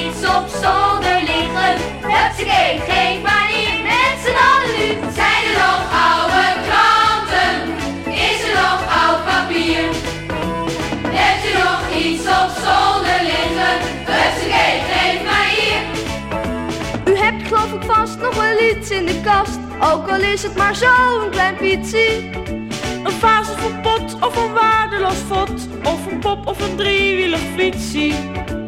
iets op zolder liggen. Hupsakee, geef maar hier met z'n allen nu. Zijn er nog oude kranten? Is er nog oud papier? Hebt u nog iets op zolder liggen? Hupsakee, geef maar hier. U hebt geloof ik vast nog wel iets in de kast, ook al is het maar zo'n klein pietsie. Een vaas of een pot of een waardeloos vod, of een pop of een driewielig fietsie.